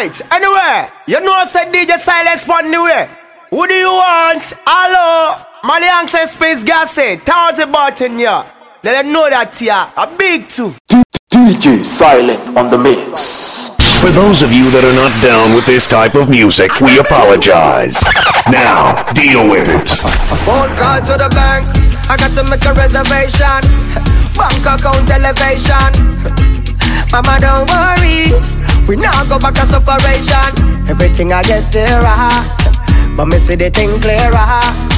Alright, anyway, you know I said DJ Silence on the way. Who do you want? Hello, Maliang Space Gassy, town the button here. Let them know that here, a big two. DJ Silent on the mix. For those of you that are not down with this type of music, we apologize. Now, deal with it. A phone call to the bank, I got to make a reservation. Bank account elevation. Mama, don't worry, we now go back to separation. Everything I get there, but me see the thing clearer.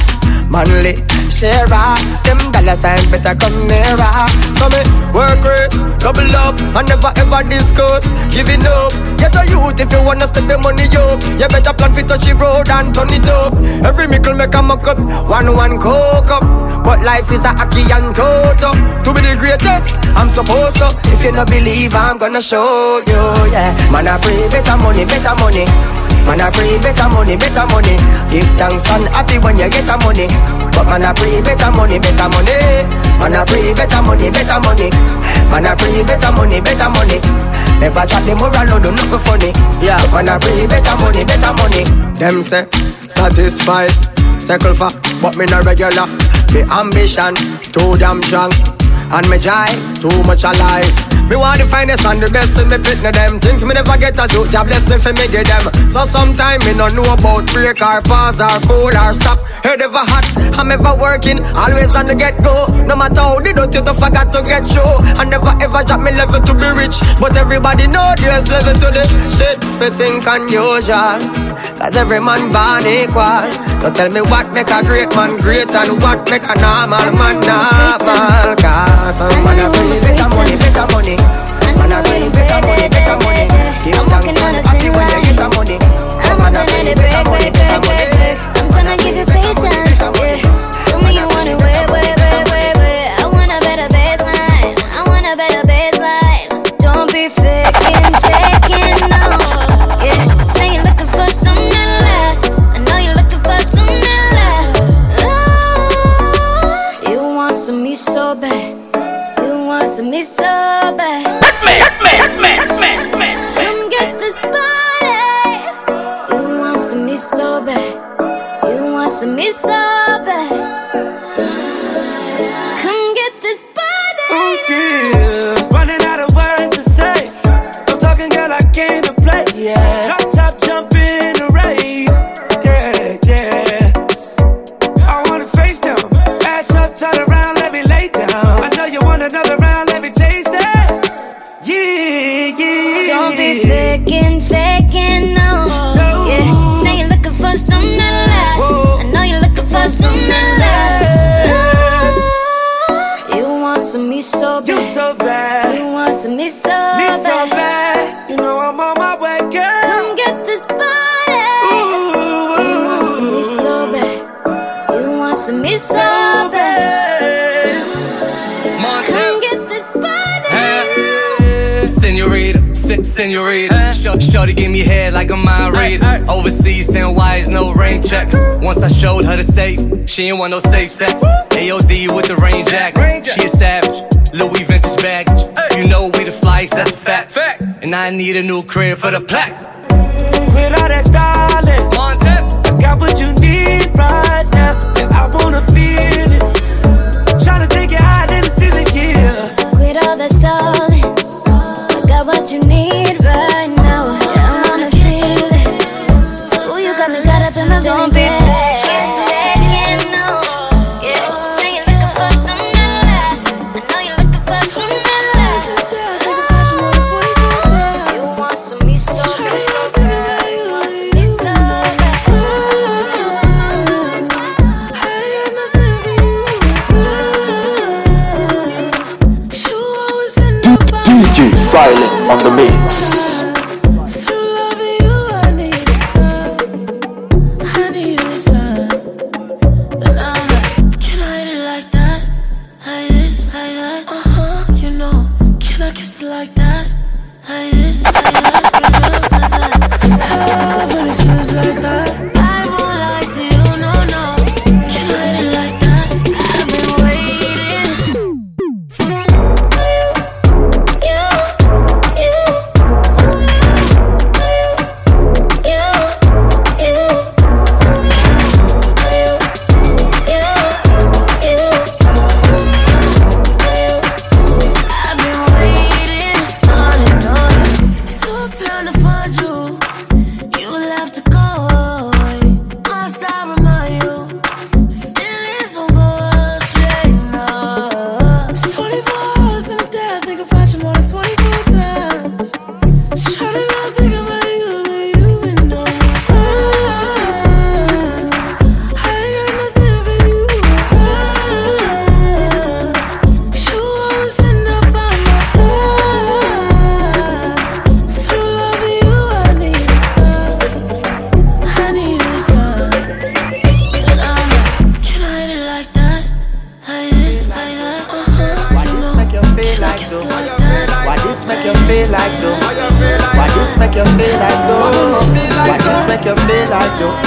Manly, sharer, them dollar signs better come nearer. So me work rate, double up, and never ever discuss giving up. Get a youth if you wanna step the money up. You better plan for touch the road and turn it up. Every mickle make a muck up, one coke up. But life is a hockey and toto. To be the greatest, I'm supposed to. If you no believe, I'm gonna show you, yeah. Man, I pray better money, better money. Man, I pray better money, better money. Give thanks and happy when you get a money. But man, I pray better money, better money. Man, I pray better money, better money. Man, I pray better money, better money. Never chat the moral, no do nothing funny. Yeah, man, I pray better money, better money. Them say, satisfied, circle for, but me no regular. Me ambition, too damn strong. And me jive, too much alive. Me want the finest and the best in me pit them things me never get a suit, job bless me for me get them. So sometime me no know about break or pause or cool or stop. Head ever hot, I'm ever working, always on the get-go. No matter how they don't you to forget to get show. I never ever drop me level to be rich, but everybody know there's level to the shit. Me think unusual, cause every man born equal. So tell me what make a great man great and what make a normal man normal. Cause some man a bring better money, better money. Man a bring better money, better money. Give thanks and happy when you get the money. Man a bring better money, better money. I'm tryna give you face time, yeah. Tell me you want it, wait. I want a better baseline, I want a better baseline. Don't be faking, no, yeah. Say you're looking for something less, I know you're looking for something less. You want some me so bad, you want some me so bad. Come get this body. You want some me so bad, you want some me so bad. Come get this body. Okay, running out of words to say. I'm talking, girl, I came to play. Yeah, drop top, jump in the rave. Yeah. I wanna face them, ass up, turn around, let me lay down. I know you want another round, let me taste that. Yeah. Don't be faking, no. Yeah, say you're looking for something less. I know you're looking for something less. You want some me so bad. You so bad. You want some me so Me bad. so bad. You know I'm on my way, girl. Come get this body. Ooh. You want some me so bad. You want some me so bad. Come get this body. Senorita, shorty give me head like a mind reader. Overseas send wires, no rain checks. Once I showed her the safe, she ain't want no safe sex. AOD with the rain jacket, she a savage. Louis vintage baggage, you know we the flights, that's a fact. And I need a new crib for the plaques. Quit all that styling, I got what you need right now, and I wanna feel it. Tryna take it out and see the gear. Quit all that stalling. I got what you need right now. I wanna feel it. Ooh, you got me caught up in my don't be faking, no. Yeah, say you're looking for something less. I know you're looking for something less. You want some me so bad. You want some me so bad. DJ Silent on the mix. make you feel like though? What this make you feel like though?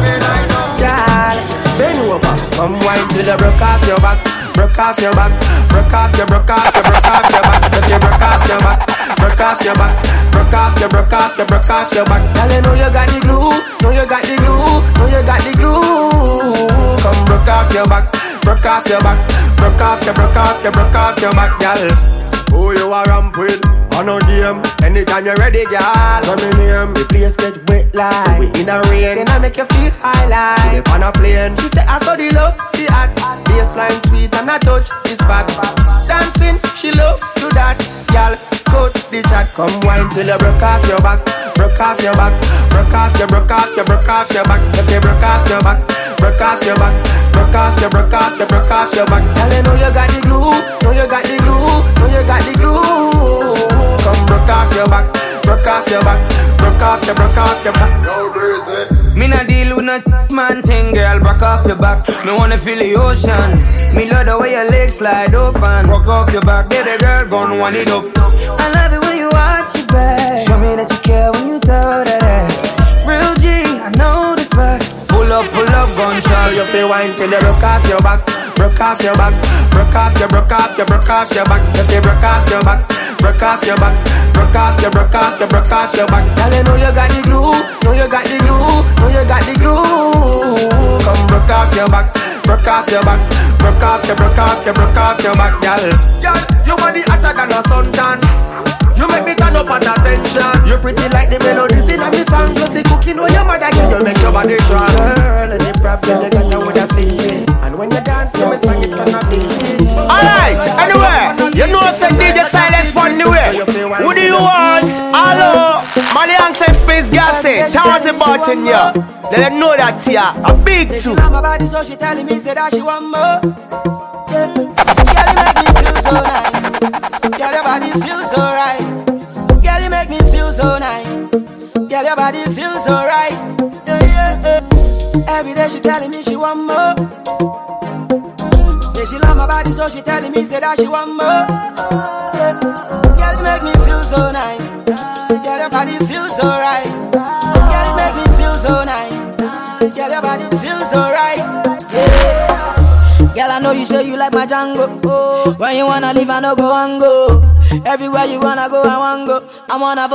Girl, bend over, come wine till you broke off your back. Broke off your back, broke off your, broke off your, broke off your back. If you broke off your back, broke off your back, broke off your, broke off your, broke off your back. Girl, you know you got the glue, know you got the glue, know you got the glue. Come broke off your back, broke off your back, broke off your, broke off your, broke off your back, girl. Who you are ramp with? On a game, anytime you're ready, girl. So me name, the place get wet like. So we in a rain, then I make you feel high like. Up on a plane, she say I saw the love, the act. Baseline sweet and I touch the spot. Dancing, she love to that. Girl, cut the chat, come wine till you broke off your back. Broke off your back, broke off your, broke off your, broke off your back. If you broke off your back, broke off your back, broke off your, broke off your, broke off your back. Girl, you know you got the glue, know you got the glue, know you got the glue. Come broke off your back, broke off your back, broke off your, broke off your back. No reason. Me not deal with no man thing, girl. Broke off your back. Me wanna feel the ocean. Me love the way your legs slide open. Broke off your back, get a girl gon' wind it up. I love the way you watch your back. Show me that you care when you throw that ass. Real G, I know this back. Pull up, gunshot. You feel wine till you broke off your back, broke off your back, broke off your, broke off your, broke off your back. If you broke off your back, broke off your back, broke off your, broke off your, broke off your back. Girl, you know you got the glue, know you got the glue, know you got the glue. Come broke off your back, broke off your back, broke off your, broke off your, broke off your back, girl. Girl, you body hotter than a suntan. You make me turn up at attention. You pretty like the melodies in a me song. You see cooking when your mother can, you make your body strong. Girl, any problem you got with a fixing. And when you dance, you may sing it on a beat. Alright, anyway, you know say DJ Silence on the way. Who do you want? Hello, Maliante Space Gassy, talented Barton, yeah. Let them know that, yeah, a big two. My body, so she telling me that she want more. Yeah, girl, you make me feel so nice. Girl, your body feels so right. Girl, you make me feel so nice. Girl, your body feels so right. Yeah, yeah, yeah. Every day she telling me she want more. Yeah, she love my body, so she telling me that she want more. Yeah, girl, you make me feel so nice. Girl, your body feels so right. Girl, you make me feel so nice. Girl, your body feels so right. Yeah. Girl, I know you say you like my Django. Oh, when you wanna leave, I no go and go. Everywhere you wanna go, I wanna go. I wanna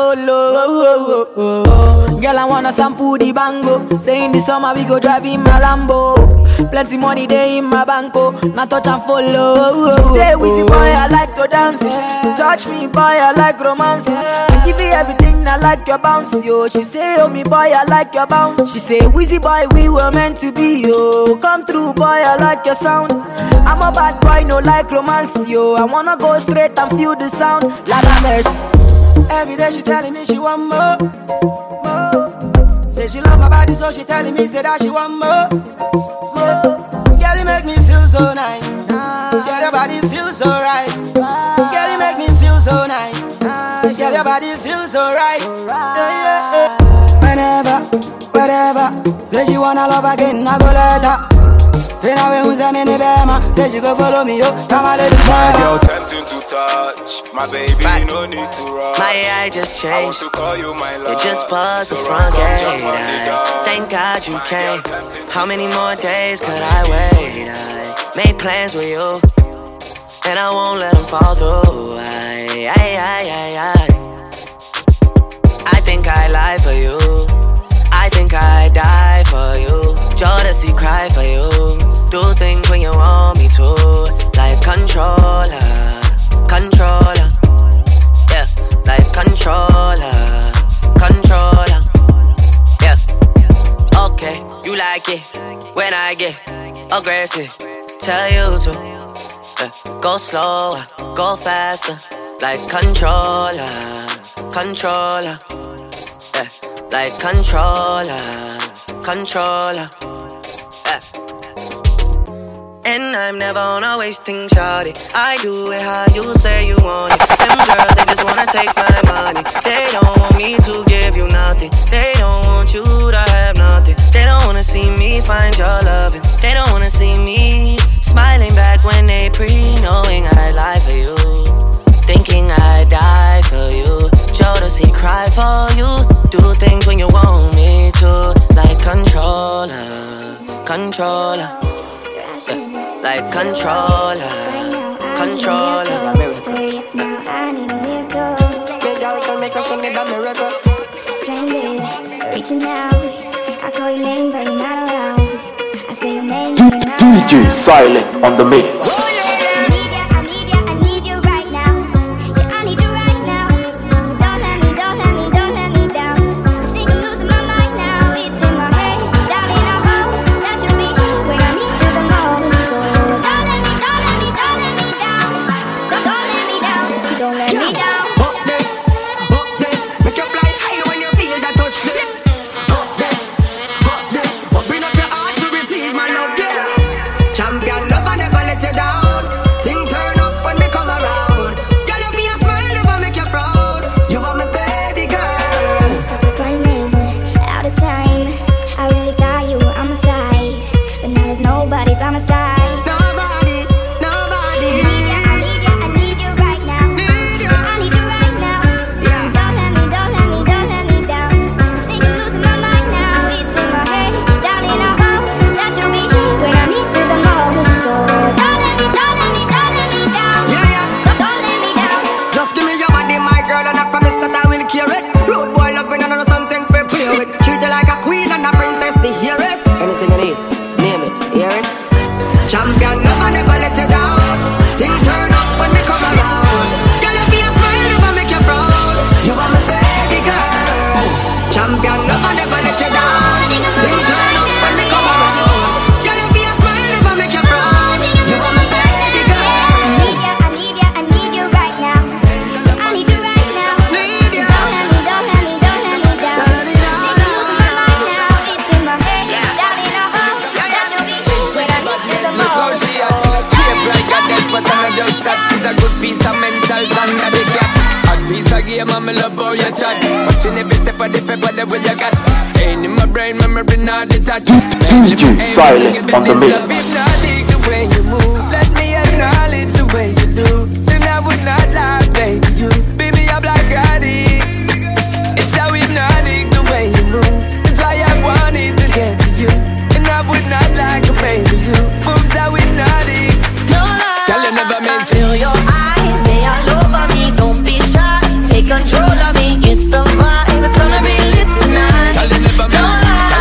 follow. Girl, I wanna sample the bango. Say in the summer we go drive in my Lambo. Plenty money there in my banco. Now touch and follow. She say, Wizzy boy, I like to dance. Touch me, boy, I like romance. I give you everything, I like your bounce, yo. She say, oh me boy, I like your bounce. She say, Wizzy boy, we were meant to be, yo. Come through, boy, I like your sound. I'm a bad boy, no like romance, yo. I wanna go straight and feel the sound. Like a mercy. Every day she telling me she want more. Say she love my body, so she telling me that she want more. Girl, you make me feel so nice. Girl, your body feels so right. Girl, you make me feel so nice. Girl, your body feels so right. Yeah, yeah, yeah. Whenever, wherever. Say she wanna love again, I go let her. Then I will use a mini bema. Say she go follow me, yo. Come on, let it go. My girl tempting to touch. My baby, you no need to rush. My AI just changed. I want to call you my love. It just paused the So front come gate. jump on the dance. Thank God you My came. girl tempting to How many more days could touch. I wait? I made plans with you, and I won't let them fall through. I think I lie for you. I think I die for you. Jodeci cry for you. Do things when you want me to. Like controller, controller. Yeah, like controller, controller. Yeah, okay, you like it when I get aggressive. Tell you to go slower, go faster. Like controller, controller. Yeah, like controller, controller. Yeah. And I'm never on a wasting shawty. I do it how you say you want it. Them girls, they just wanna take my money. They don't want me to give you nothing. They don't want you to have nothing. They don't wanna see me find your loving. They don't wanna see me smiling back when they knowing I lie for you. Thinking I die for you. Jodeci cry for you. controller. Like controller. Controller. Now I need a miracle. Stranded, reaching out. I call your name, but you're not around. I say your name, but you're not around. DJ Silent on the mix. DJ Silent on the mix. Let me acknowledge the way you do. Then I would not lie, baby. You beat me up like addict. It's how hypnotic the way you move. That's why I wanted to get to you. And I would not like a baby. You moves how hypnotic. No lie. Tell you never meant feel your eyes, they all over me. Don't be shy, take control of me. Get the vibe, it's gonna be lit tonight. Tell you never meant.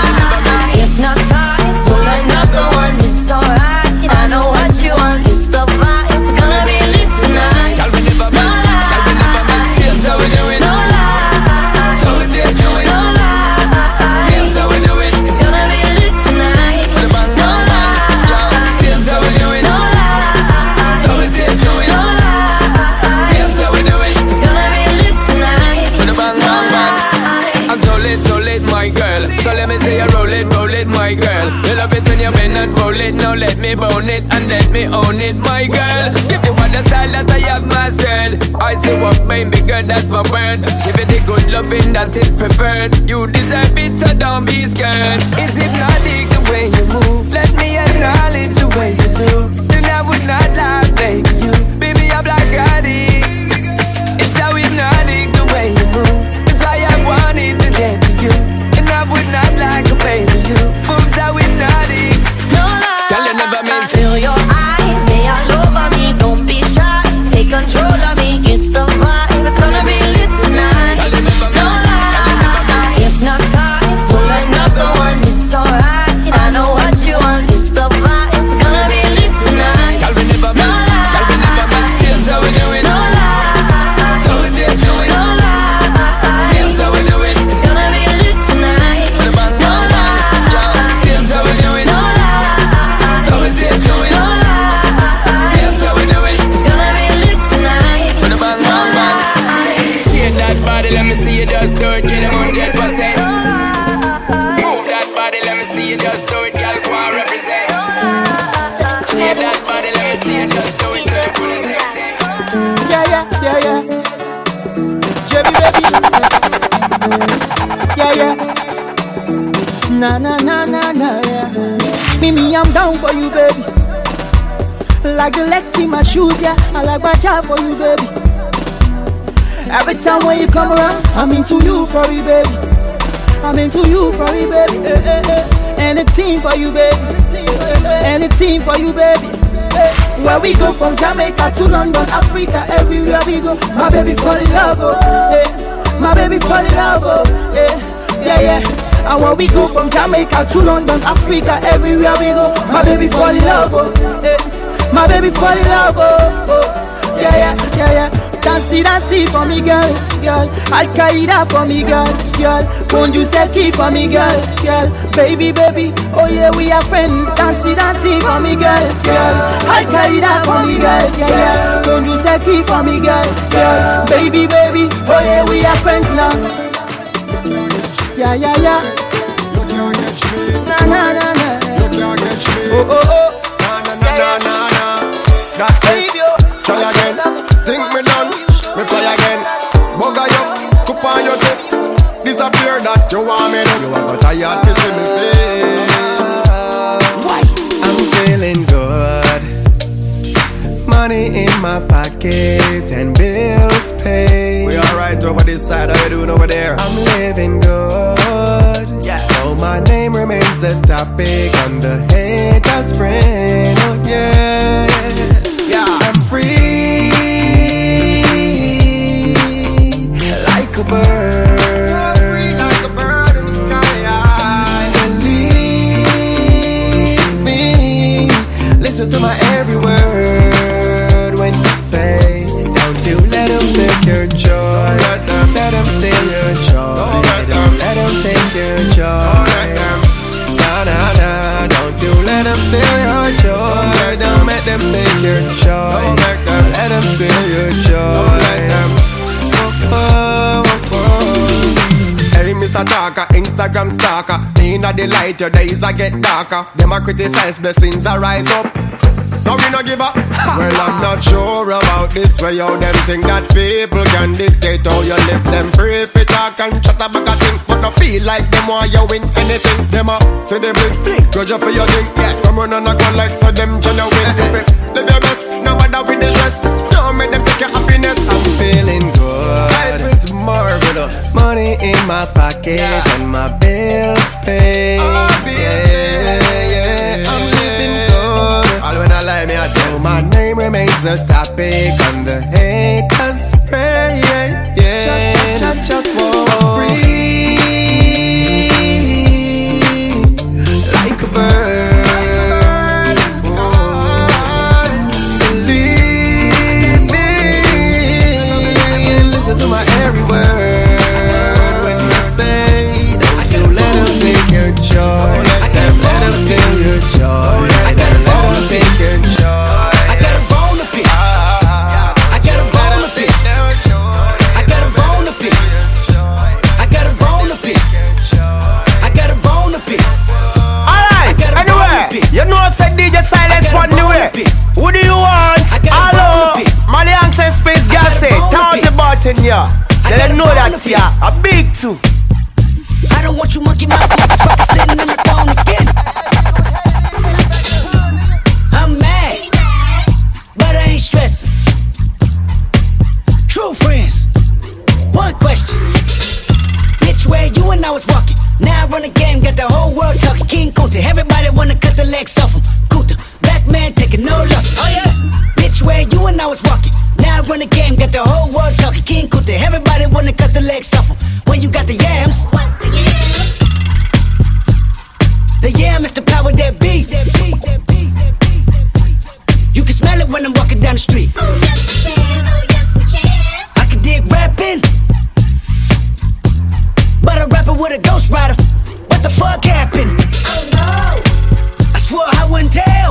Hypnotized, pull another one, it's alright. I know what you want, it's the vibe, it's gonna be lit tonight. No lie, seems how we do it. No lie, so it's here doing. No lie, seems how we do it. It's gonna be lit tonight. No lie, seems how we do it. No lie, so it's here doing. No lie, seems how we do it. It's gonna be lit tonight. No lie, I'm so lit, my girl. So let me say you roll it, my girl. You love it when you bend and roll it. Now let me bone it and let me own it, my girl. Give you all the style that I have myself. I say what baby girl, that's my word. Give it the good loving that is preferred. You deserve it, so don't be scared. It's hypnotic the way you move. Let me acknowledge the way you do. Then I would not lie, baby. You beat me up like addict. It's how hypnotic the way you move. That's why I wanted to get to you. I would not like a baby, you moves how hypnotic. no lie. Tell you never meant feel your eyes, they all over me. Don't be shy, take control of me. Get the vibe, it's gonna be lit tonight. Tell you never meant. No lie, hypnotized, pull another one, it's alright. I know what you want, it's the vibe, it's gonna be lit tonight. Tell me never meant. Tell me never meant. Seems how we do it. No lie, so it's here doing. No lie, seems how we do it. It's gonna be lit tonight. No lie, seems how we do it. No lie, so it's here doing. No lie, seems how we do it. It's gonna be lit tonight. No lie. See that body, let me see you just do it. Get 100%. Move that body, let me see you just do it. Girl, go and represent. See that body, let me see you just do it to the fullest extent. Yeah. Jebby baby. Yeah. Na, yeah. Me, I'm down for you, baby. Like the legs in my shoes, yeah. I like my job for you, baby. Every time when you come around, I'm into you for you, baby. I'm into you for you, baby. Anything for you, baby. Anything for you, baby. Where we go from Jamaica to London, Africa, everywhere we go, my baby fall in love, oh. My baby fall in love, oh. Yeah, yeah. And where we go from Jamaica to London, Africa, everywhere we go, my baby fall in love, oh. My baby fall in love, oh. Yeah, yeah, yeah, yeah. Dancey for me, girl, girl. Al-Qaeda for me, girl, girl. Bonjour Seki for me, girl, girl. Baby, baby, oh yeah, we are friends. Dancey for me, girl, girl. Al-Qaeda for me, girl, yeah, yeah. Bonjour Seki for me, girl, girl. Baby, baby, oh yeah, we are friends now. Yeah, yeah, yeah. Na na na na. Oh oh oh. Na na na na na. That baby, try again. Think me done, me try again. Bugger you, cup on your tip. Disappear that you want me to. You are got tired to see me face. Why? I'm feeling good. Money in my pocket and bills paid. We alright over this side, how you doing over there? I'm living good. Yeah. So my name remains the topic on the haters' brain. Oh yeah. Yeah. I'm free. Like a bird in the sky. Believe me, listen to my every word when you say, don't you let them take your joy. Let them steal your joy. Let them take your joy. Nah, nah, nah, don't you let them steal your joy. Don't let them take your joy. Let them steal your joy. Let them. Hey, Mr. Talker, Instagram stalker. Inna the light, your days a get darker. Them a criticize, blessings a rise up. So we no give up. Well, I'm not sure about this way. How them think that people can dictate how you live. Them free if you talk and chat about a thing, but I feel like them want you win anything. Them a say they blink, grudge up for your thing. Yeah, come run on a gun like so them tryna win. If it live your best, no bother with the stress. Don't make them take your happiness. I'm feeling good. Life is marvelous. Money in my pocket and my bills paid. Yeah, I'm living good. All when I lie, me I tell my name remains a topic on the haters' pray. Yeah, whoa. Free like a bird. Believe me, listen to my every word when you say, don't you let them take your joy. Let them steal your joy. Let them take your joy. I got a bone to pick. I got a bone to pick. I got a bone to pick. I got a bone to pick. I got a bone to pick. Alright, anyway, you know I said DJ Silence on the way. Who do you want? Hello, Maliante Space Gassy, Town to Barton, yeah. They know that, yeah, a big two. I don't want you monkey mouth motherfucker sitting on the throne again. I'm mad, but I ain't stressing. True friends, one question. Bitch, where you and I was walking. Now I run a game, got the whole world talking. King Kunta, everybody wanna cut the legs off him. Kunta, black man taking no losses. Oh yeah. Bitch, where you and I was walking. Now I run a game, got the whole world talking. King Kunta, everybody wanna cut the legs off him. When you got the yams. What's the yams? The yam is the power that be. You can smell it when I'm walking down the street. Oh yes we can, oh yes we can. I can dig rapping, but I'm rapping with a ghost rider. What the fuck happened? Oh no, I swore I wouldn't tell.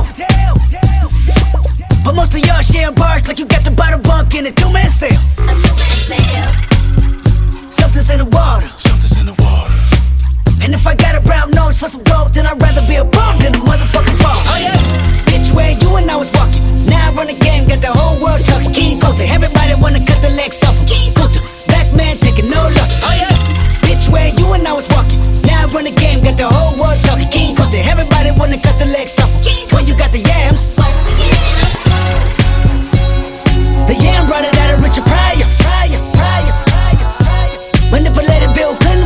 But most of y'all sharing bars like you got the bottle bunk in a two-man sale. A two-man sale. Something's in the water. Something's in the water. And if I got a brown nose for some gold, then I'd rather be a bum than a motherfucking bum. Oh yeah. Bitch, where you and I was walking. Now I run a game, got the whole world talking. King Kunta, everybody wanna cut the legs off him. King Kunta, black man taking no losses. Oh yeah. Bitch, where you and I was walking. Now I run a game, got the whole world talking. King Kunta, everybody wanna cut the legs off him. When you got the yams. What's the yams? The yam brought it out of Richard Pryor. Manipulated Bill Clinton.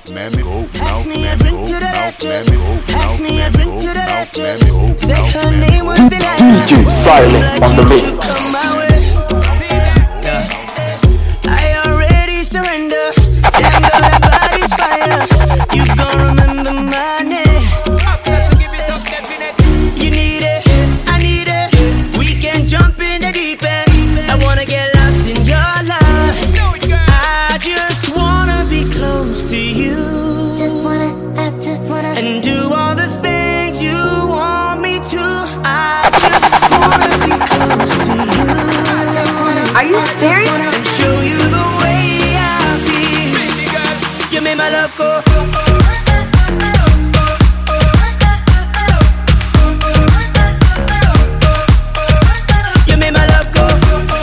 mouth, man, me go. Pass me a drink to the left, pass me a drink to the left. Say her name was the last. DJ Silent on the mix. I already surrender. Damn girl, that body's fire. You gon' remember my name. You need it, I need it. We can jump in the deep end. I wanna get lost in your life. I just wanna be close to you. I just wanna and do all the things you want me to. I just wanna be close to you. Are you serious? And show you the way I feel. You made my love go. You made my love go.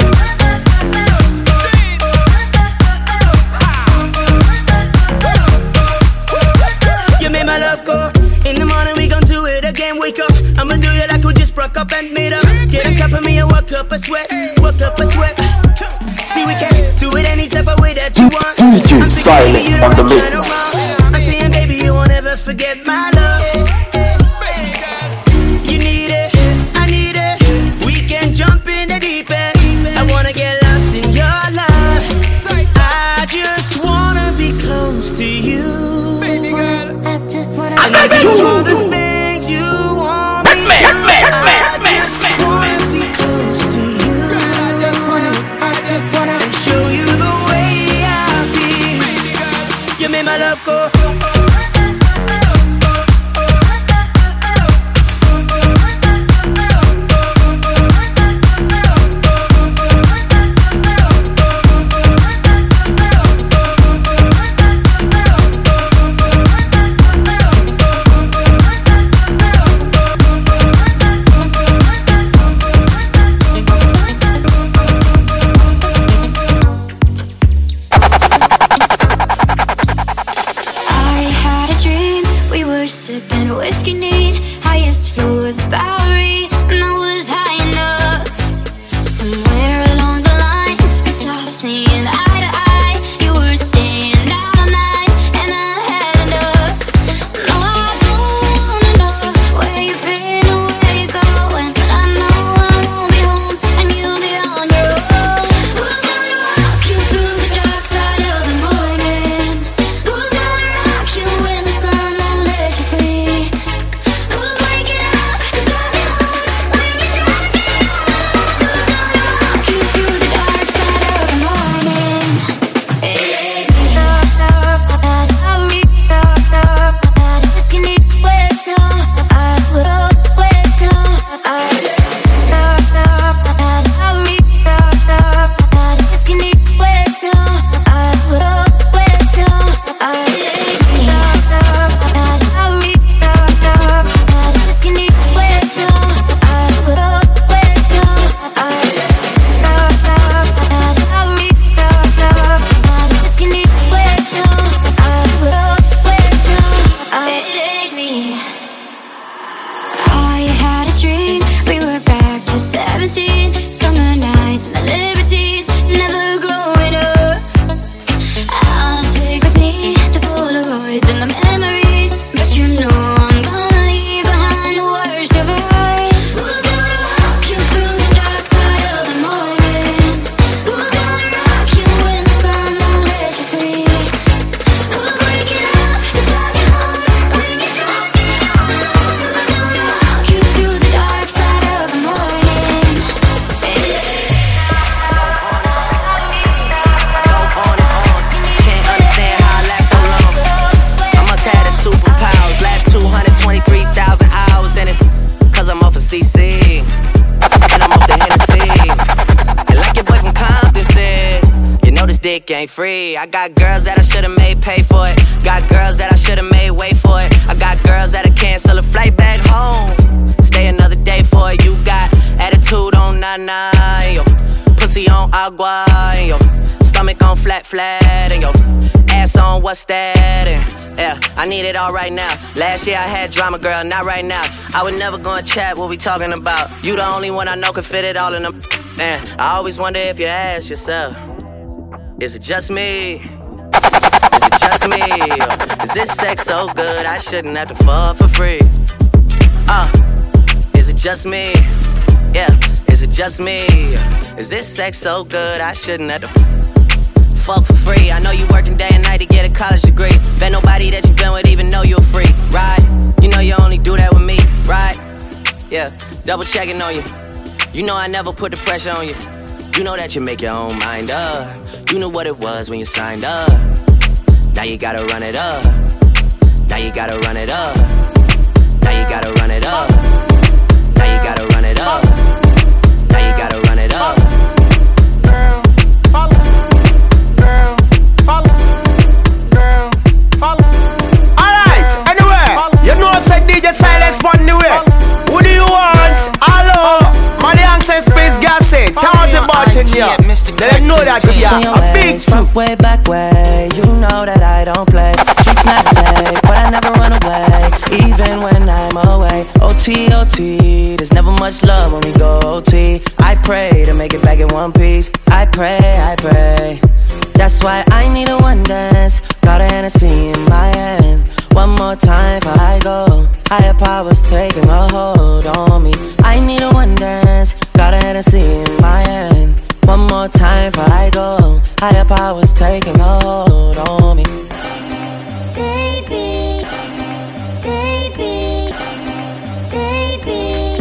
You made my love go. In the morning we gon' do it again. Wake up, I'ma do you like we just broke up and made up. Get on top of me and work up a sweat. Work up a sweat. See we can do it any type of way that you want. DJ Silent on the mix. I'm saying baby you won't ever forget my love. You need it, I need it. We can jump in the deep end. I wanna get lost in your life. I just wanna be close to you. I just wanna and do all the things you want me to. I just wanna be close to you. I just wanna and show you the way I feel. You made my love go. sipping whiskey neat, highest floor of the Bowery, and I was high enough. Somewhere along the lines, we stopped seeing eye to eye. You were staying out all night, and I had enough. No, I don't wanna know where you've been or where you're going, but I know I won't be home, and you'll be on your own. Who's gonna walk you through the dark side of the morning? Who's gonna rock you when the sun won't let you sleep? Who's waking up to drive you home when you're trying to get home? Who's gonna rock you through the dark side of the morning? I had a dream, we were back to 17, summer nights and the libertines, never growing up. I'll take with me the Polaroids and the memories, but you know I'm gonna leave behind the worst of us. Who's gonna walk you through the dark side of the morning? Who's gonna rock you when the sun won't let you sleep? Who's waking up to drive you home when you're drunk and who's gonna walk you through the dark side of the morning? Can't understand how I last so long. I must have the superpowers. Last 223,000 hours, and it's 'cause I'm off of CC and I'm off the Hennessy. And like your boy from Compton said, you know this dick ain't free. I got girls that I should've made pay for it. Got girls that I should've made wait for it. I got girls that'll cancel a flight back home, stay another day for it. You got attitude on 99, yo. Pussy on agua, and yo. Stomach on flat, and yo. Ass on what's that? And yeah, I need it all right now. Last year I had drama, girl, not right now. I would never go and chat what we talking about. You the only one I know can fit it all in them. Man, I always wonder if you ask yourself, is it just me? Is it just me? Is this sex so good I shouldn't have to fuck for free? Is it just me? Yeah, is it just me? Is this sex so good I shouldn't have to fuck for free? I know you working day and night to get a college degree. Bet nobody that you been with even know you're free, right? You know you only do that with me, right? Yeah, double checking on you. You know I never put the pressure on you. You know that you make your own mind up. You knew what it was when you signed up. Now you gotta run it up. Now you gotta run it up. Now you gotta run it up. Now you gotta run it up. Now you gotta run it up. Girl, follow. Girl, follow. Girl, follow. Alright, anyway, you know I said DJ Silence on the way. Who do you want? Hello, Maliante Space Gassy. Talk about it here. Let them know that here. A big two. Way back way, you know that I don't play. Streets not safe, but I never run away, even when I'm away. OT, OT, there's never much love when we go OT. I pray to make it back in one piece. I pray, I pray. That's why I need a one dance. Got a Hennessy in my hand. One more time before I go. Higher powers taking a hold on me. I need a one dance. Got a Hennessy in my hand. One more time before I go. Higher powers taking a hold on me. Baby, baby, baby,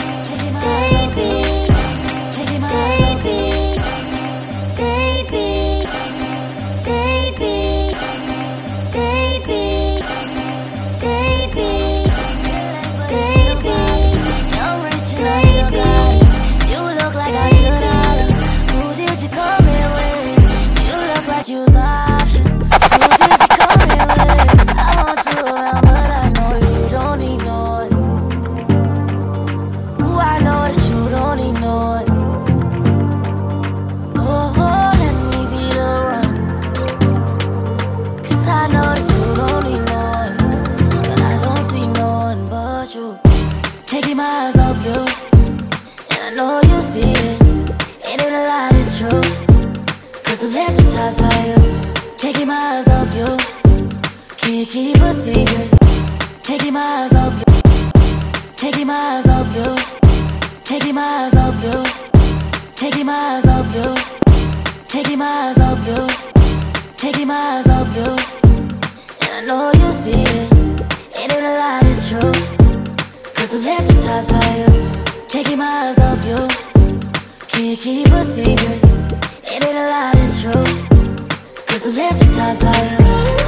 Taking my eyes off you, and I know you see it. Ain't it a lie, it's true. Cause I'm hypnotized by you. Taking my eyes off you. Can you keep a secret? Taking my eyes off you. Taking my eyes off you. Taking my eyes off you. Taking my eyes off you. Taking my eyes off you. Taking my eyes off you. And I know you see it. Ain't it a lie, it's true. Cause I'm hypnotized by you. Taking my eyes off you. Can you keep a secret? Ain't it a lie, it's true. Cause I'm hypnotized by you.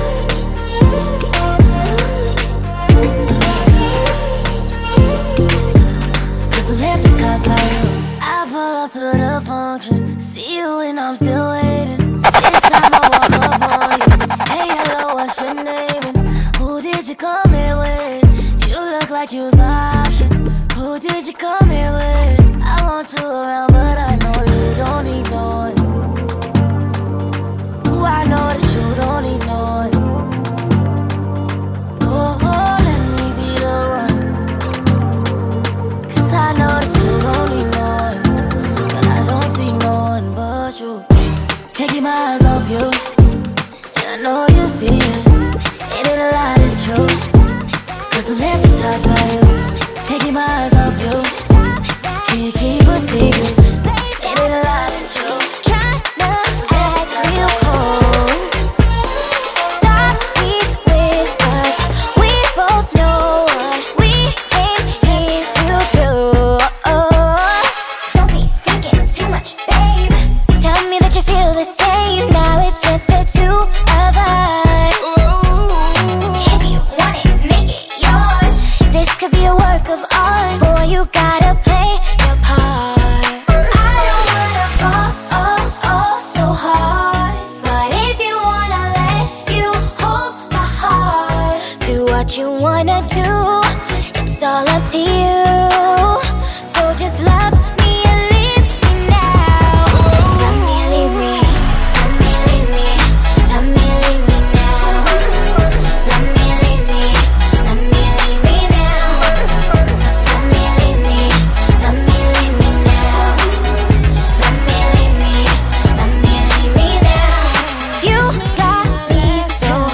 Cause I'm hypnotized by you. I pull up to the function. See you and I'm still waiting. This time I walk up on you. Hey, hello, what's your name? And who did you come here with? You look like you was an option. Who did you come here with? I want you around, but I know you don't need no one. Ooh, I know that you don't need no one. Oh, oh, let me be the one. Cause I know that you don't need no one. But I don't see no one but you. Taking my eyes off you. And I know you see it. Ain't it a lie, it's true. Cause I'm hypnotized by you. Taking my eyes off you. Can you keep a secret? Ain't it a lie, it's true. Try not to act real cold. Stop these whispers. We both know what we came here to do. Don't be thinking too much, babe. Tell me that you feel the same. Now it's just the two of us. If you want it, make it yours. This could be a work of art. Boy, you gotta play your part. I don't wanna fall so hard, but if you wanna let you hold my heart, do what you wanna do. It's all up to you. So just love me and leave me now. Love me, leave me. Love me, leave me. Love me, leave me now. Love me, leave me. Love me, leave me now. Love me, leave me. Love me, leave me now. Love me, leave me. Love me, leave me now. You got me so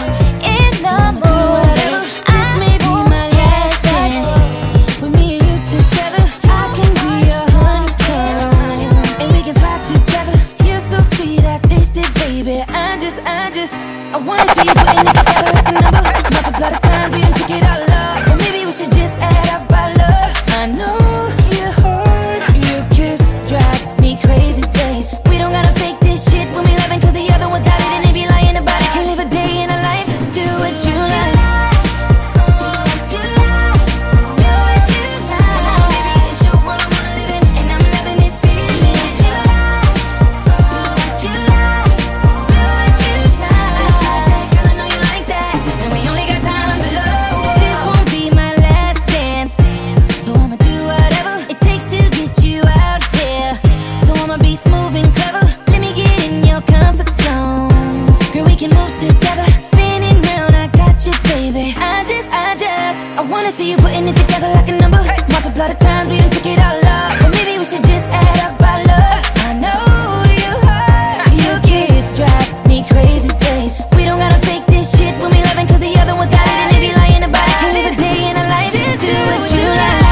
you putting it together like a number. Multiply the times we done took it all up. But maybe we should just add up our love. I know you heard your kids drive me crazy, babe. We don't gotta fake this shit when we loving, cause the other ones got it and they be lying about it. Can't live a day in a life, just do what you like.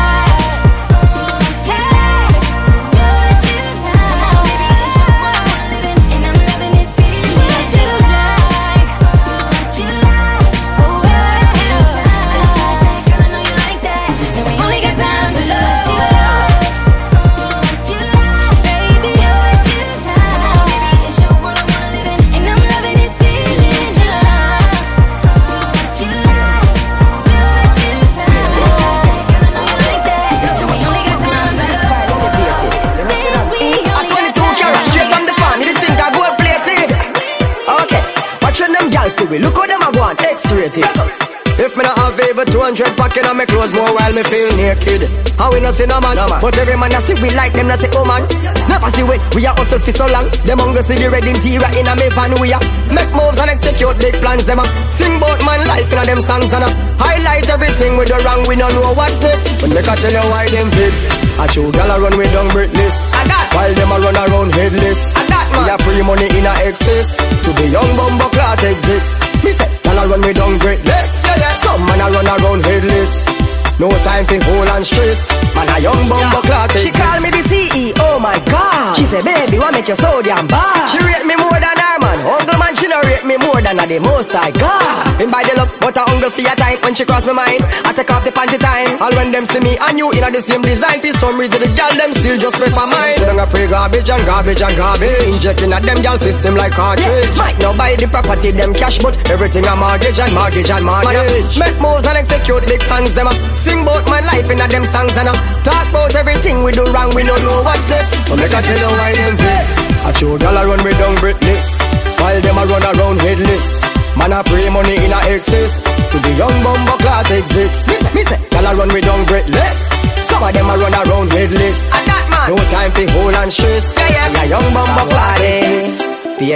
We look how them a go on X-rated. If me not have even 200 pocket on my clothes more while me feel naked. How we not see no man, but every man that see we like them not say oh man. Never see when we are hustle for so long. Them hunger see the red interior in a me van we are make moves and execute big plans. Them a sing bout man life in a them songs and a highlight everything with the wrong. We don't know what's next. But make I tell you why them fix. I show gal a run with down breathless, while them a run around headless. We a pre-money in a excess. To the young bumbo clot exists. Me say gal a run with down breathless. Some man a run around headless. No time for hold and stress. Man a young bumbo clot exists. She call me the CEO, my God. She say baby, what make you so damn bad? She rate me more than her man. Uncle man, she no rate me more than the most I got. In by the love, but a uncle for your time. When she cross my mind, I take off the panty time. All when them see me and you in the same design. For some reason the gal them still just pay for mine. So don't pray garbage and garbage and garbage. Injecting at them gal system like cartridge. Might not buy the property, them cash, but everything a mortgage and mortgage and mortgage. Make moves and execute big plans, them a sing bout my life in a them songs and a talk about everything we do wrong. We don't know what's next. But make I tell you why them fix. I show gal a run with down breathless, while them a run around headless. Man a pray money in a excess. To the young bumbo clot exists. Me say, gal a run with down breathless. Some of them a run around headless. And that man, no time for hold and stress. Yeah, young bumbo clot exists.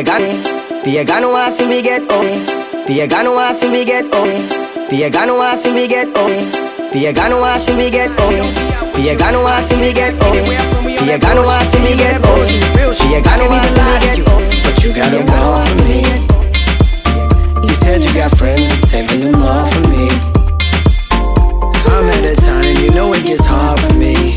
Piegano want see we get us. Piegano want see we get us. Piegano want see we get us. Piegano want see we get us. Piegano want see we get us. Piegano want see we get us. Piegano want see we get us. But you got a wall for me. You said you got friends, you're saving them all for me. I'm at a time, you know it gets hard for me.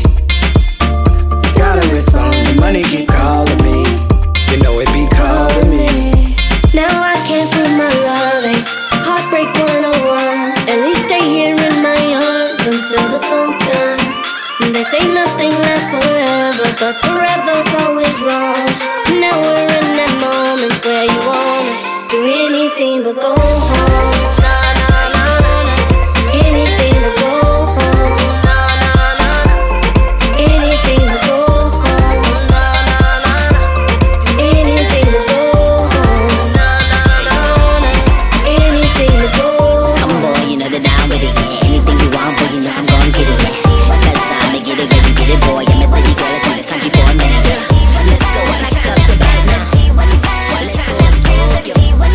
Gotta respond, the money keep calling me. You know it be calling me. Now I can't prove my loving. Heartbreak 101. At least stay here in my arms until the song's done. They say nothing lasts forever, but forever's always wrong. Now we're in that moment where you wanna do anything but go home. Anything but go home. Anything but go home. Anything but go home. Anything but go home. Come on, boy, you know they're down with it, yeah. Anything you want, boy, you know I'm gon' get it, yeah. Cause I'ma get it, baby, get it, boy. I'm a city girl, let's in the country for a minute, yeah. Let's go, pack up the bags now. Let's go to Tokyo.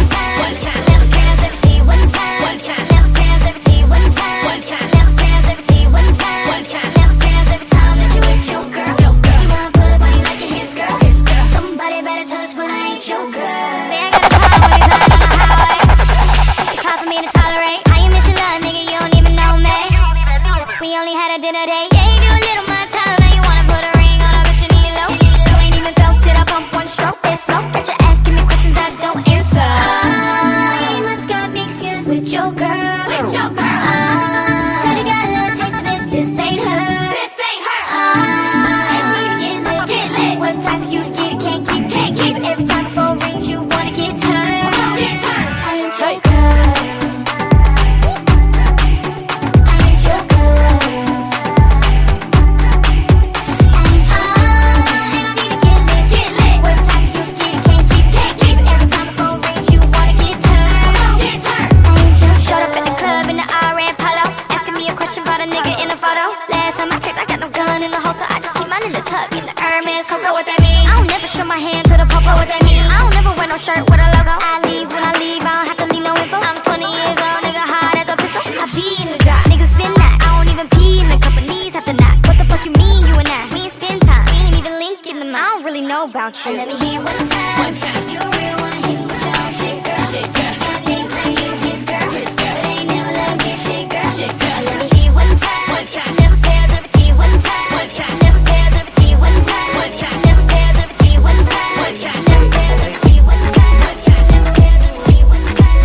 Shirt with a logo. I leave when I leave. I don't have to leave no info. I'm 20 years old, nigga, hard as a pistol. I be in the drop, niggas spin that. I don't about you. Let me hear one time. One time. If you're real, wanna hit with your own shit, girl. Shit, girl. Got name for you, his girl. His girl. But ain't never let me shit, girl. Shit, girl. Let me hear one time. One time. Never fails, every T one time. One time. Never fails, every T one time. One time. Never fails, every T one time. One time. Never fails, every T one time. One time. Never fails, every T one time.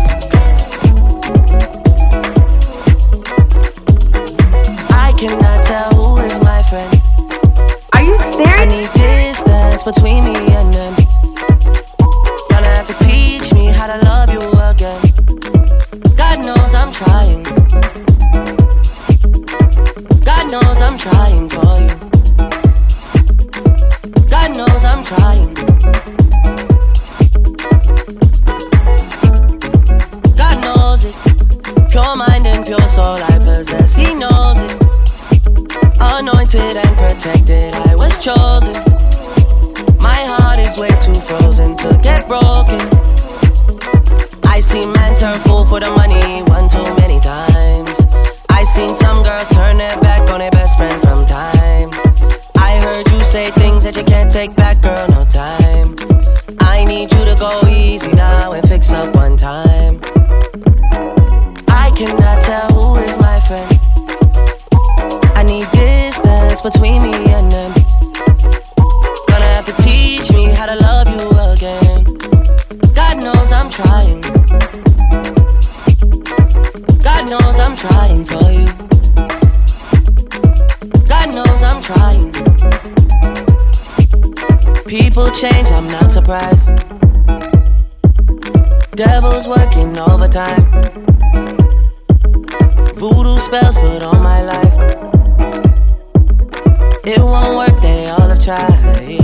I cannot tell who is my friend. Are you serious? I need distance between me and them. Gonna have to teach me how to love you again. God knows I'm trying. God knows I'm trying for you. God knows I'm trying. God knows it. Pure mind and pure soul I possess. He knows it. Anointed and protected, I was chosen. My heart is way too frozen to get broken. I seen men turn fool for the money one too many times. I seen some girls turn their back on their best friend from time. I heard you say things that you can't take back, girl, no time. I need you to go easy now and fix up one time. I cannot tell who is my friend. I need distance between me and them. Gonna have to teach me how to love you again. God knows I'm trying. God knows I'm trying for you. God knows I'm trying. People change, I'm not surprised. Devil's working overtime. Voodoo spells put on my life. It won't work, they all have tried.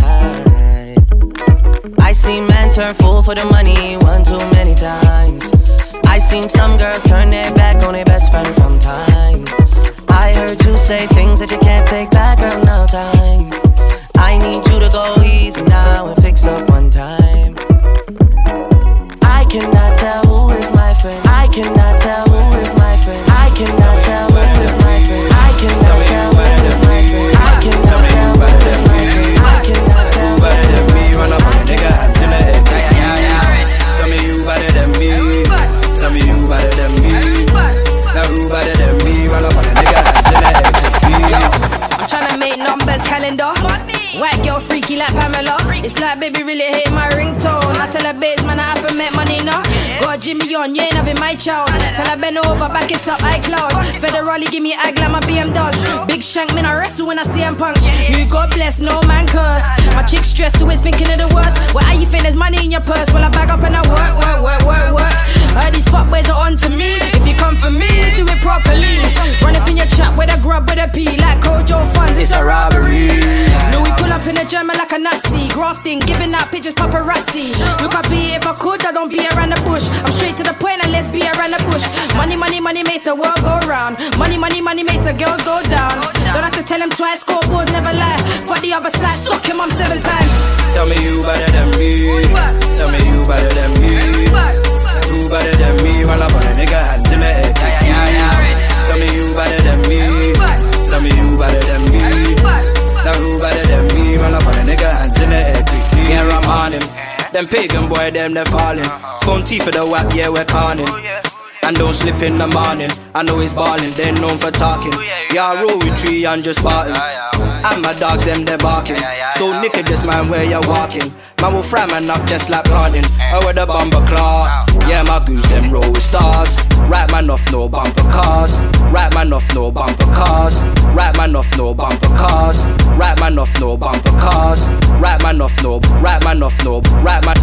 I seen men turn fool for the money one too many times. I seen some girls turn their back on their best friend from time. I heard you say things that you can't take back, girl, no time. I need you to go easy now and fix up one time. I cannot tell who is my friend. I cannot tell who is my friend. I cannot tell who is my friend. I cannot tell who is my friend. I cannot tell who is my friend. I cannot tell who is my friend. Run up on a nigga, hands in the head. Tell me you better than me. Tell me you better than me. Now who better than me? Run up on a nigga, hands in the head. I'm tryna make numbers calendar. White girl freaky like Pamela. It's like baby really hate my ringtone. I tell her babes man I haven't make money now. Got Jimmy on, you ain't having my child. Tell her bend over, back it up, iCloud. Federally give me ag like my BM does. Big shank, me I wrestle when I see them punks. You God bless, no man curse. My chick stressed, always thinking of the worst. Well, how you feel there's money in your purse? Well, I bag up and I work. Heard these fuckboys are on to me. If you come for me, do it properly. Run up in your trap with a grub with a P. Like Kojo funds, it's a robbery. No, we pull up in a German like a Nazi. Grafting, giving out pictures paparazzi. Look up here, if I could, I don't be around the bush. I'm straight to the point and let's be around the bush. Money makes the world go round. Money makes the girls go down. Don't have to tell him twice, scoreboards never lie. For the other side, suck him on 7 times. Tell me you better than me. Tell me you better than me. Who better than me? Run up on a nigga, hands in the head. Tell me you better than me. Tell me you better than me. Now who better than me? Run up on a nigga, hands in the head. Yeah, I'm on him. Them pagan boy, them they're falling. Phone T for the whack, yeah, we're conning. And don't slip in the morning. I know he's balling, they're known for talking. Yeah, I roll with 3 and just Spartan. And my dogs, them they're barking. So nigga, just mind where you're walking. Man will fry man up just like planting. I wear the bumper claw. Yeah, my goose, them roll with stars. Right man off, no bumper cars. Right man off, no bumper cars. Right man off, no bumper cars. Right man off, no bumper cars. Right man off, no. Right man off, no. Right man.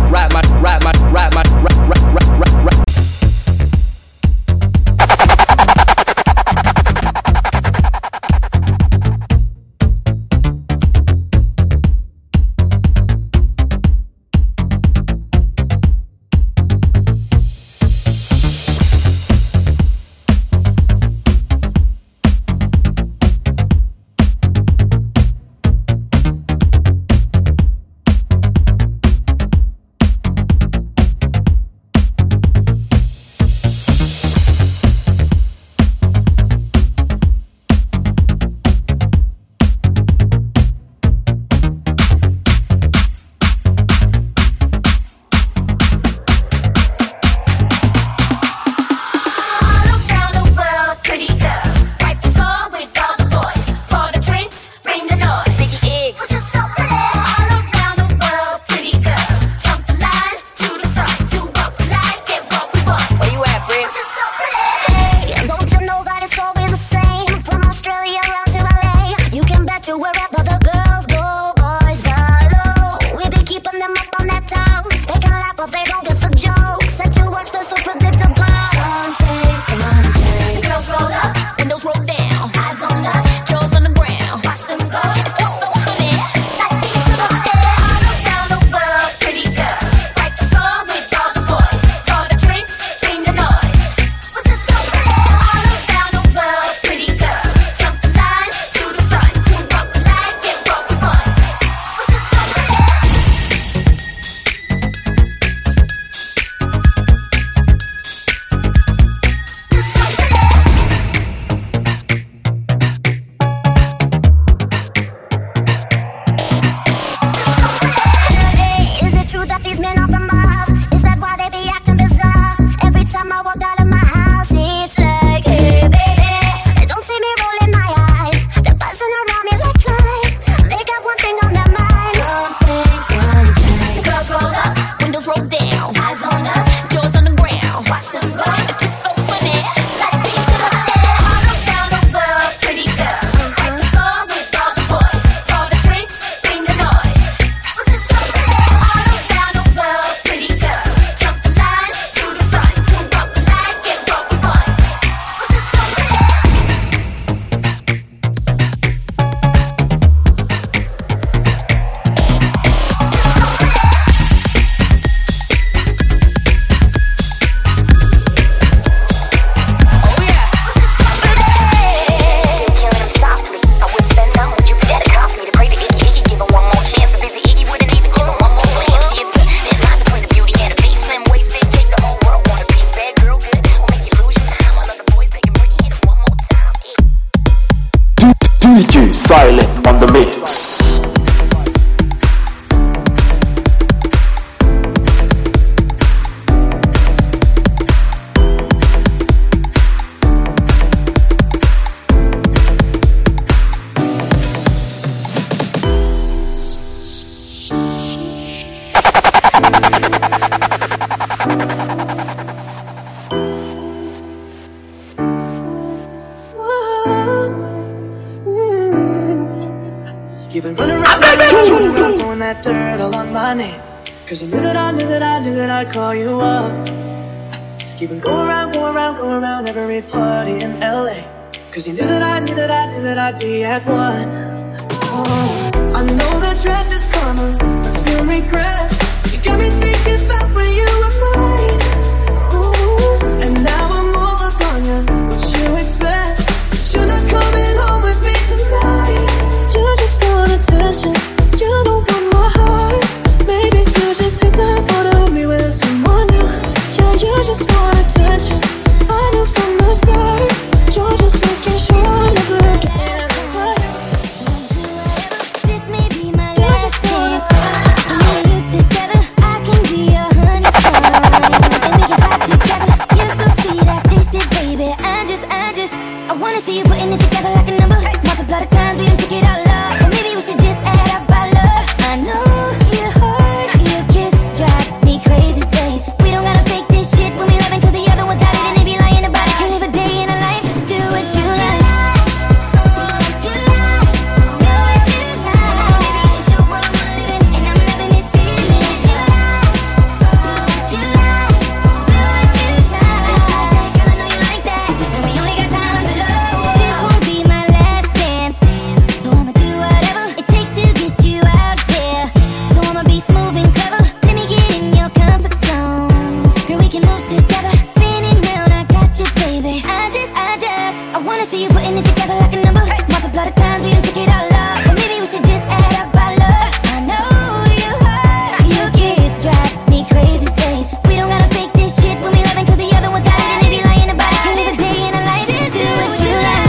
DJ Silent on the mix. You've been running around throwing that dirt all on my name. Cause you knew that I'd call you up. You've been going around every party in LA. Cause you knew that I'd be at one. Oh, I know that dress is karma, I feel regret. You got me thinking about when you were mine. Ooh, and now I'm all up on you, what you expect? But you're not coming home with me tonight. You just want attention, you don't want my heart. Maybe you just hate the thought of me with someone new. Yeah, you just want attention, I knew from the start. You're just making sure I never get over you. This may be my last chance. When me and you together, I can be 100 times. And we can fight together. You're so sweet, I taste it, baby. I wanna see you putting it together like a number. Multiply the times we done took it all up. Or maybe we should just add up our love. I know you're hard, your kiss drives me crazy, babe. We don't gotta fake this shit when we loving, cause the other one's got it and they be lying about it. Can't live a day in a life, just do what you like. I wanna see you putting it together like a number. Multiply the times we done took it all up. Or maybe we should just add up our love. I know you hurt, your kiss drives me crazy, babe. We don't gotta fake this shit when we loving, cause the other one's got it and they be lying about it. Can't live a day in a life, just do what you like.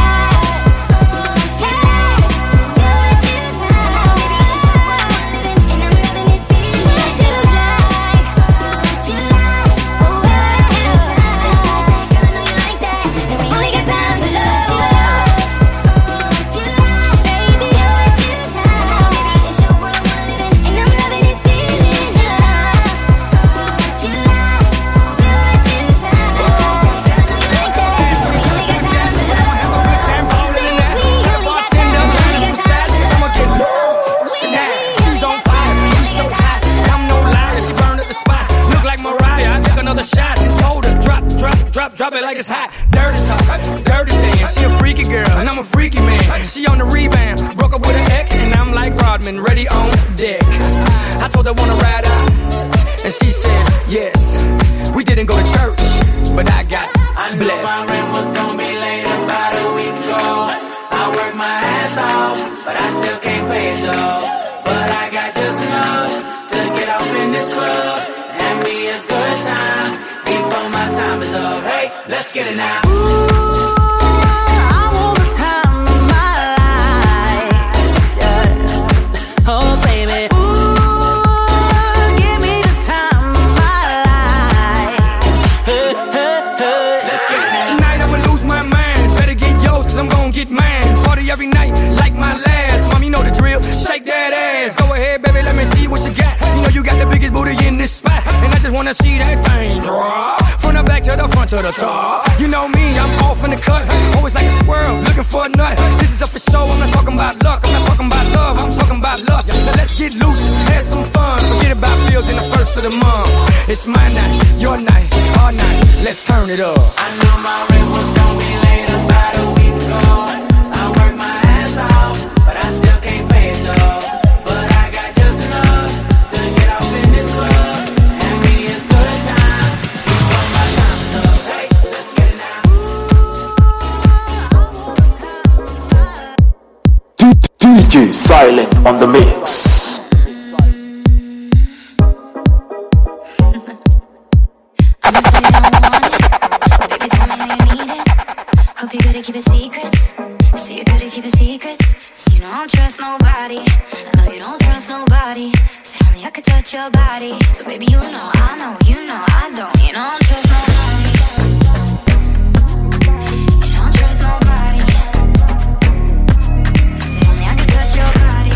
Drop it like it's hot, dirty talk, dirty dance. She a freaky girl, and I'm a freaky man. She on the rebound, broke up with an ex, and I'm like Rodman, ready on deck. I told her wanna ride out, and she said yes. We didn't go to church, but I got I knew blessed. my rent was gonna be late about a week ago. I worked my ass off, but I still can't pay it though. But I got just enough to get off in this club and be a good time before my time is up. Hey, let's get it now. Every night, like my last. Mom, you know the drill. Shake that ass. Go ahead, baby, let me see what you got. You know you got the biggest booty in this spot, and I just wanna see that thing drop from the back to the front to the top. You know me, I'm off in the cut, always like a squirrel looking for a nut. This is up for show. I'm not talking about luck. I'm not talking about love. I'm talking about lust. Now let's get loose, have some fun. Forget about bills in the first of the month. It's my night, your night, our night. Let's turn it up. I knew my rent was gonna be late about a week ago. But I still can't pay it though. But I got just enough to get off in this club and be a good time before my time is up. Hey, let's get it now. DJ Silent on the mix. Hope you're good at keeping secrets. So you're good at keeping secrets. So you know I don't trust nobody. I know you don't trust nobody. Said only I could touch your body. So baby, you know, I know, you know, I don't. You know I don't trust nobody. You don't trust nobody. Said only I could touch your body.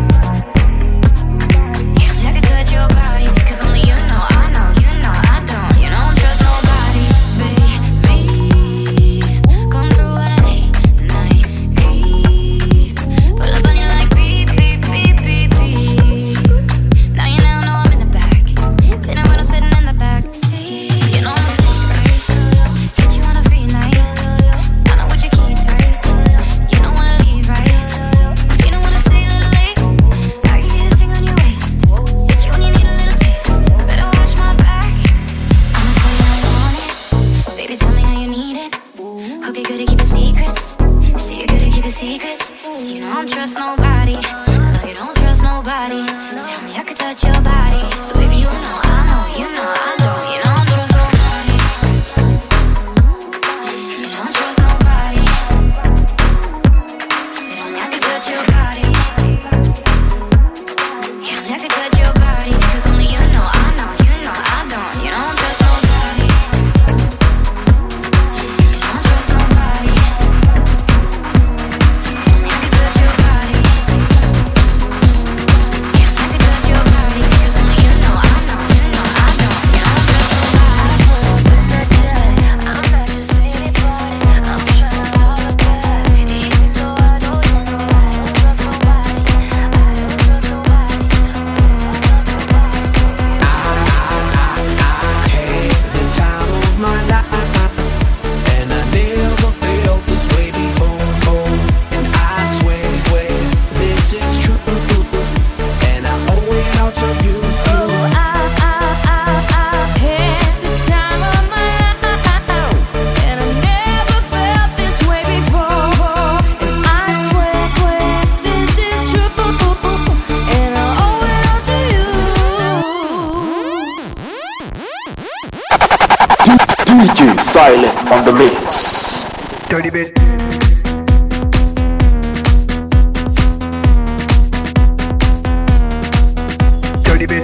Yeah, only I could touch your body. Cause only you know, I know, you know, I don't. You don't trust nobody, baby. Come through at a late night creep. Pull up on you like beep, beep, beep, beep, beep. Now you now know I'm in the back. Dinner when I'm sitting in the back seat. You know I'm fake, right? Hit you on a free night. I know what your keys, right? You don't wanna leave, right? You don't wanna stay a little late. I give you the thing on your waist. Hit you when you need a little taste. Better watch my back. I'ma tell you how you want it. Baby, tell me how you need it. Hope you're good at keeping secrets. See you're good at keeping secrets. So you know I don't trust nobody. I know you don't trust nobody. Say only I could touch your body. So baby, you know, I know, you know, I don't. You know I don't trust nobody. You don't trust nobody. Say only I could touch your body. Yeah, only I could touch your body. Cause only you know, I know, you know, I don't. You don't trust nobody. You don't trust nobody. Say only I could touch your body. Yeah, only I could touch your body. Cause only you know, I know, you know, I don't. You don't trust nobody. I'm not just anybody. I'm trying all of that. Even though I know you know I don't trust nobody. I don't trust nobody. The time of my life, and I never felt this way before. And I swear, this is true, and I owe it all to you. I've had the time of my life, and I never felt this way before. And I swear, this is true, and I owe it all to you. DJ Silent on the mix. Dirty bit. Dirty bit.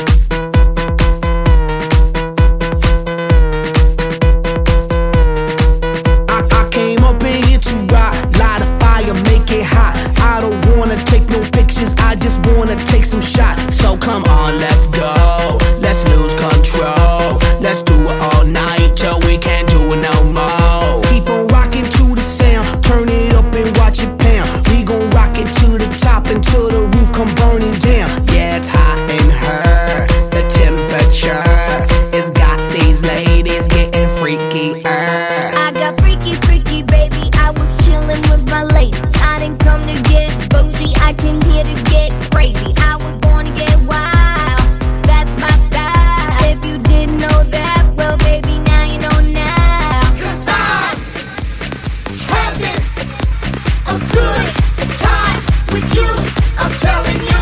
I came up in here to rock, light a fire, make it hot. I don't wanna take no pictures, I just wanna take some shots. So come on, let's go, let's lose control. Let's do it all night till we can't do it no more. Keep on rocking to the sound, turn it up and watch it pound. We gon' rock it to the top until the roof come burning down. Yeah, it's hot in her, the temperature it's got these ladies getting freaky. I got freaky, freaky, baby. I was chillin' with my ladies. I didn't come to get bougie. I came here to get crazy. I was born to get wild. That's my style. If you didn't know that, well, baby, now you know now. 'Cause I'm having a good time with you. I'm telling you.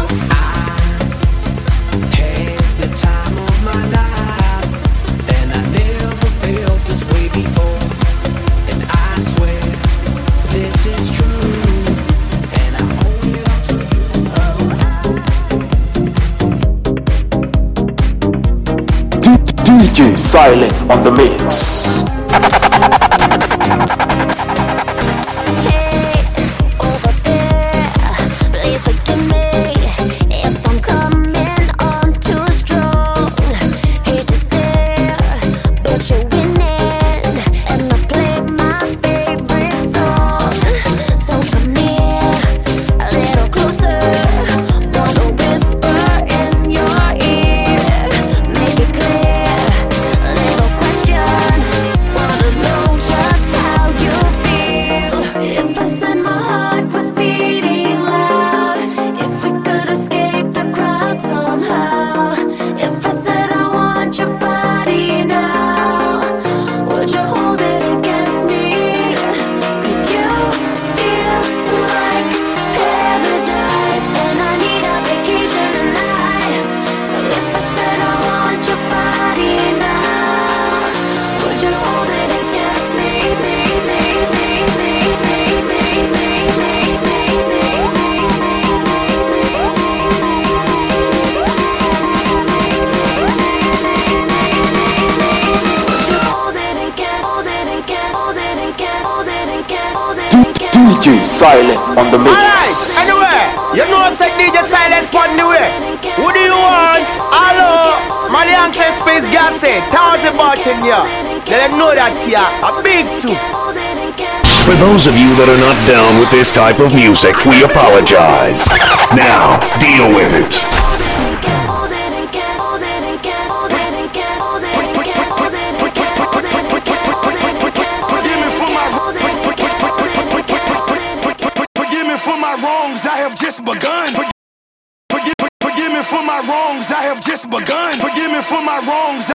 Had the time of my life, and I never felt this way before. And I swear this is true, and I owe it all to DJ Silent on the mix. Please forgive me if I'm coming on too strong. Hate to stare, but you're winning, and I play my favorite song. So come here, a little closer. Wanna whisper in your ear, make it clear. Little question, wanna know just DJ Silent on the mix. Alright, anyway, you know I said DJ Silence on the way. Who do you want? Hello, Maliante Space Gassy, talk about it here. Let them know that here, a big two. For those of you that are not down with this type of music, we apologize. Now, deal with it. I have just begun. Forgive me for my wrongs, I have just begun. Forgive me for my wrongs.